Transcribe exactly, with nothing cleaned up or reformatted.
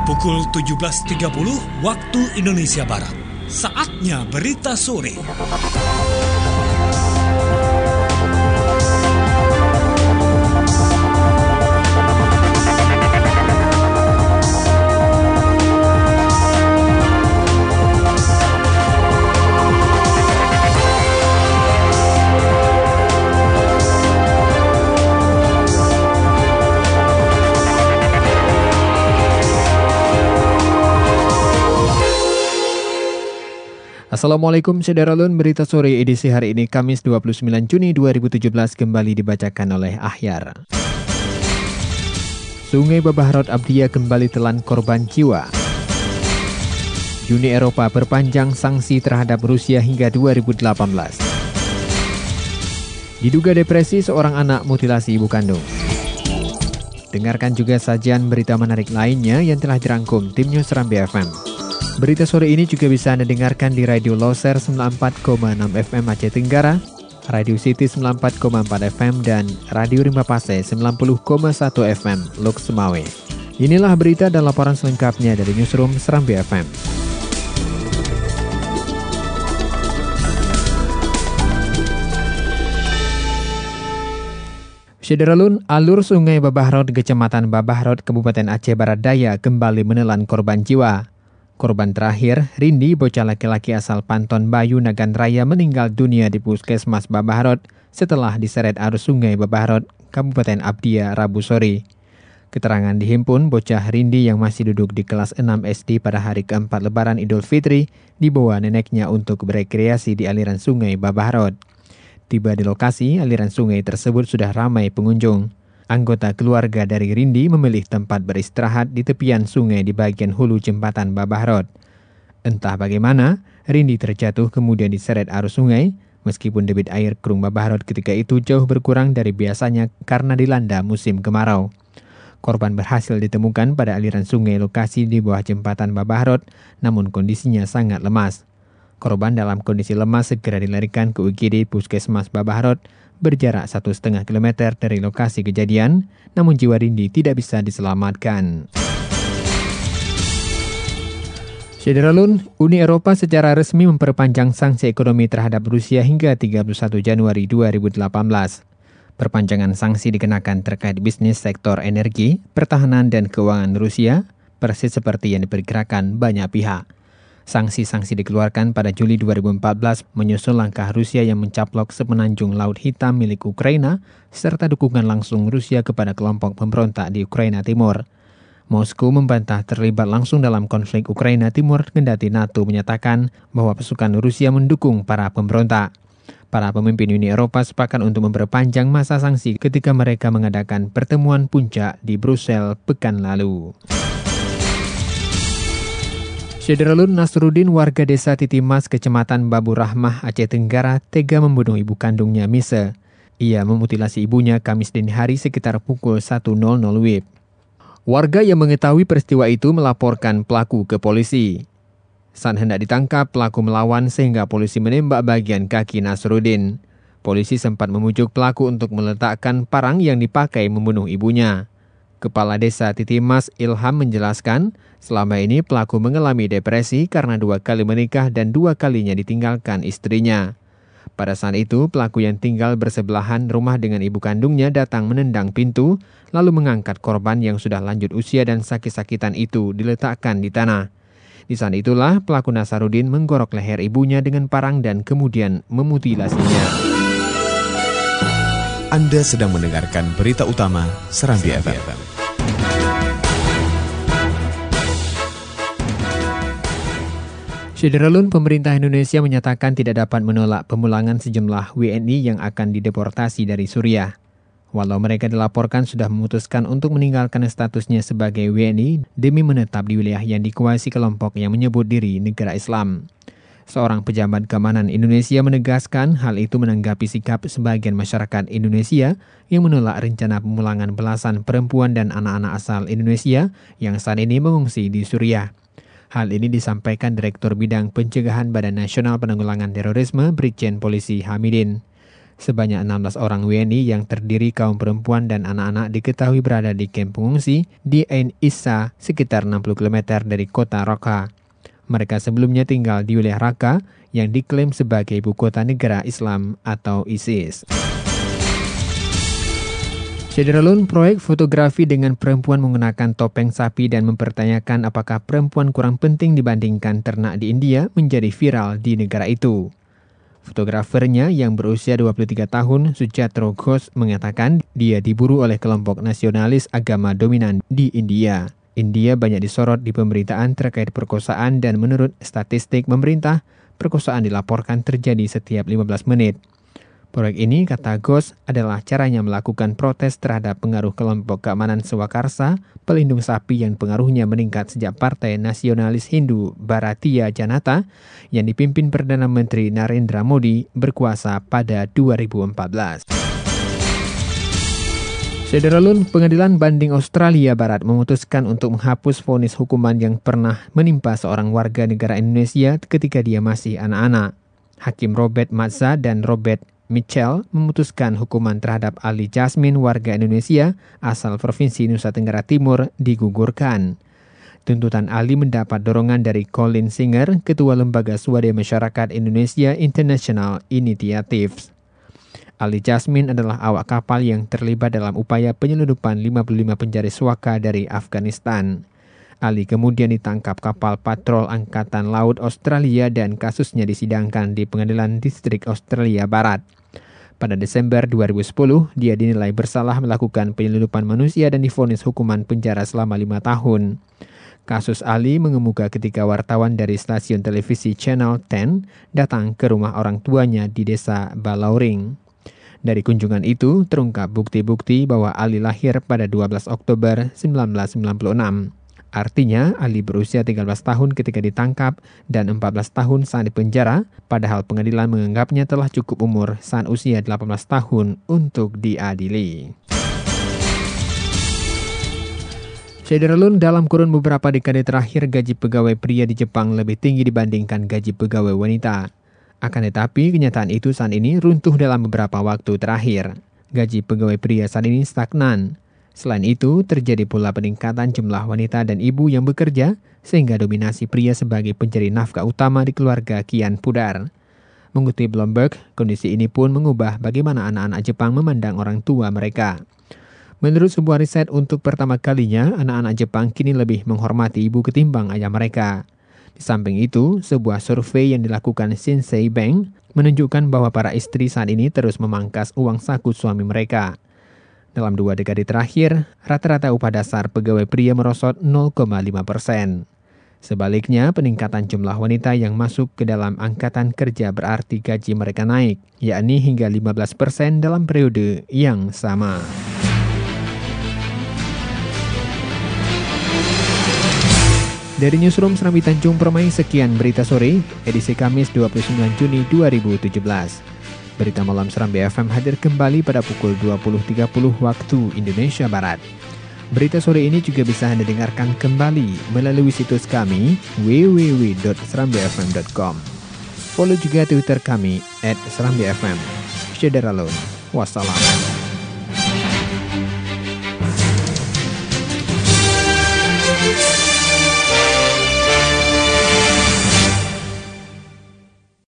Pukul tujuh belas tiga puluh waktu Indonesia Barat. Saatnya berita sore. Assalamualaikum Saudara-lun, berita sore edisi hari ini Kamis dua puluh sembilan Juni dua ribu tujuh belas kembali dibacakan oleh Ahyar. Sungai Babahrot Abdiya kembali telan korban jiwa. Uni Eropa perpanjang sanksi terhadap Rusia hingga dua ribu delapan belas. Diduga depresi seorang anak mutilasi ibu kandung. Dengarkan juga sajian berita menarik lainnya yang telah dirangkum tim News Serambi F M. Berita sore ini juga bisa Anda dengarkan di Radio Loser sembilan puluh empat koma enam F M Aceh Tenggara, Radio City sembilan puluh empat koma empat F M, dan Radio Rimba Pase sembilan puluh koma satu F M Lok Semawe. Inilah berita dan laporan selengkapnya dari Newsroom Serambi F M. Saudara-lun, alur Sungai Babahrot, Kecamatan Babahrot, Kabupaten Aceh Barat Daya kembali menelan korban jiwa. Korban terakhir, Rindi, bocah laki-laki asal Panton Bayu, Nagan Raya, meninggal dunia di Puskesmas Babahrot setelah diseret arus Sungai Babahrot, Kabupaten Abdiya, Rabu sore. Keterangan dihimpun, bocah Rindi yang masih duduk di kelas enam S D pada hari keempat Lebaran Idul Fitri dibawa neneknya untuk berekreasi di aliran Sungai Babahrot. Tiba di lokasi, aliran sungai tersebut sudah ramai pengunjung. Anggota keluarga dari Rindi memilih tempat beristirahat di tepian sungai di bagian hulu jembatan Babahrot. Entah bagaimana, Rindi terjatuh kemudian diseret arus sungai, meskipun debit air Krung Babahrot ketika itu jauh berkurang dari biasanya karena dilanda musim kemarau. Korban berhasil ditemukan pada aliran sungai lokasi di bawah jembatan Babahrot, namun kondisinya sangat lemas. Korban dalam kondisi lemas segera dilarikan ke U G D Puskesmas Babahrot, berjarak satu setengah kilometer dari lokasi kejadian, namun jiwa Rindi tidak bisa diselamatkan. Saudara-lun, Uni Eropa secara resmi memperpanjang sanksi ekonomi terhadap Rusia hingga tiga puluh satu Januari dua ribu delapan belas. Perpanjangan sanksi dikenakan terkait bisnis sektor energi, pertahanan, dan keuangan Rusia, persis seperti yang diperkirakan banyak pihak. Sanksi-sanksi dikeluarkan pada Juli dua ribu empat belas menyusul langkah Rusia yang mencaplok semenanjung Laut Hitam milik Ukraina, serta dukungan langsung Rusia kepada kelompok pemberontak di Ukraina Timur. Moskow membantah terlibat langsung dalam konflik Ukraina Timur, kendati NATO menyatakan bahwa pasukan Rusia mendukung para pemberontak. Para pemimpin Uni Eropa sepakat untuk memperpanjang masa sanksi ketika mereka mengadakan pertemuan puncak di Brussel pekan lalu. Saudara-lun, Nasruddin, warga desa Titimas, Kecamatan Babu Rahmah, Aceh Tenggara, tega membunuh ibu kandungnya Mise. Ia memutilasi ibunya Kamis dini hari sekitar pukul satu W I B. Warga yang mengetahui peristiwa itu melaporkan pelaku ke polisi. Saat hendak ditangkap, pelaku melawan sehingga polisi menembak bagian kaki Nasruddin. Polisi sempat memujuk pelaku untuk meletakkan parang yang dipakai membunuh ibunya. Kepala Desa Titimas Ilham menjelaskan, selama ini pelaku mengalami depresi karena dua kali menikah dan dua kalinya ditinggalkan istrinya. Pada saat itu, pelaku yang tinggal bersebelahan rumah dengan ibu kandungnya datang menendang pintu, lalu mengangkat korban yang sudah lanjut usia dan sakit-sakitan itu diletakkan di tanah. Di saat itulah, pelaku Nasruddin menggorok leher ibunya dengan parang dan kemudian memutilasinya. Anda sedang mendengarkan berita utama Serambi F M. Saudara-lun, pemerintah Indonesia menyatakan tidak dapat menolak pemulangan sejumlah W N I yang akan dideportasi dari Suriah. Walau mereka dilaporkan sudah memutuskan untuk meninggalkan statusnya sebagai W N I demi menetap di wilayah yang dikuasai kelompok yang menyebut diri negara Islam. Seorang pejabat keamanan Indonesia menegaskan hal itu menanggapi sikap sebagian masyarakat Indonesia yang menolak rencana pemulangan belasan perempuan dan anak-anak asal Indonesia yang saat ini mengungsi di Suriah. Hal ini disampaikan Direktur Bidang Pencegahan Badan Nasional Penanggulangan Terorisme Brigjen Polisi Hamidin. Sebanyak enam belas orang W N I yang terdiri kaum perempuan dan anak-anak diketahui berada di kamp pengungsi di Ain Issa, sekitar enam puluh kilometer dari kota Raqqa. Mereka sebelumnya tinggal di wilayah Raqqa yang diklaim sebagai ibu kota negara Islam atau ISIS. Syederalun, proyek fotografi dengan perempuan menggunakan topeng sapi dan mempertanyakan apakah perempuan kurang penting dibandingkan ternak di India menjadi viral di negara itu. Fotografernya yang berusia dua puluh tiga tahun, Sujatro Ghosh, mengatakan dia diburu oleh kelompok nasionalis agama dominan di India. India banyak disorot di pemberitaan terkait perkosaan dan menurut statistik pemerintah, perkosaan dilaporkan terjadi setiap lima belas menit. Proyek ini, kata Ghosh, adalah caranya melakukan protes terhadap pengaruh kelompok keamanan Swakarsa, pelindung sapi yang pengaruhnya meningkat sejak Partai Nasionalis Hindu Bharatiya Janata yang dipimpin Perdana Menteri Narendra Modi berkuasa pada dua ribu empat belas. Syederalun, Pengadilan Banding Australia Barat memutuskan untuk menghapus vonis hukuman yang pernah menimpa seorang warga negara Indonesia ketika dia masih anak-anak. Hakim Robert Mazza dan Robert Mitchell memutuskan hukuman terhadap Ali Jasmine, warga Indonesia asal Provinsi Nusa Tenggara Timur, digugurkan. Tuntutan Ali mendapat dorongan dari Colin Singer, Ketua Lembaga Swadaya Masyarakat Indonesia International Initiatives. Ali Jasmine adalah awak kapal yang terlibat dalam upaya penyelundupan lima puluh lima penjara Swaka dari Afghanistan. Ali kemudian ditangkap kapal patrol Angkatan Laut Australia dan kasusnya disidangkan di Pengadilan Distrik Australia Barat. Pada Desember dua ribu sepuluh, dia dinilai bersalah melakukan penyelundupan manusia dan divonis hukuman penjara selama lima tahun. Kasus Ali mengemuka ketika wartawan dari stasiun televisi Channel sepuluh datang ke rumah orang tuanya di desa Balauring. Dari kunjungan itu, terungkap bukti-bukti bahwa Ali lahir pada dua belas Oktober seribu sembilan ratus sembilan puluh enam. Artinya, Ali berusia tiga belas tahun ketika ditangkap dan empat belas tahun saat dipenjara, padahal pengadilan menganggapnya telah cukup umur saat usia delapan belas tahun untuk diadili. Syederalun, dalam kurun beberapa dekade terakhir, gaji pegawai pria di Jepang lebih tinggi dibandingkan gaji pegawai wanita. Akan tetapi, kenyataan itu saat ini runtuh dalam beberapa waktu terakhir. Gaji pegawai pria saat ini stagnan. Selain itu, terjadi pula peningkatan jumlah wanita dan ibu yang bekerja, sehingga dominasi pria sebagai pencari nafkah utama di keluarga kian pudar. Mengutip Bloomberg, kondisi ini pun mengubah bagaimana anak-anak Jepang memandang orang tua mereka. Menurut sebuah riset untuk pertama kalinya, anak-anak Jepang kini lebih menghormati ibu ketimbang ayah mereka. Di samping itu, sebuah survei yang dilakukan Shinsei Bank menunjukkan bahwa para istri saat ini terus memangkas uang saku suami mereka. Dalam dua dekade terakhir, rata-rata upah dasar pegawai pria merosot nol koma lima persen. Sebaliknya, peningkatan jumlah wanita yang masuk ke dalam angkatan kerja berarti gaji mereka naik, yakni hingga lima belas persen dalam periode yang sama. Dari Newsroom Serambi Tanjung Permai, sekian berita sore, edisi Kamis dua puluh sembilan Juni dua ribu tujuh belas. Berita malam Serambi F M hadir kembali pada pukul dua puluh tiga puluh waktu Indonesia Barat. Berita sore ini juga bisa Anda dengarkan kembali melalui situs kami w w w dot serambi f m dot com. Follow juga Twitter kami at serambi f m. Syederalun. Wassalam.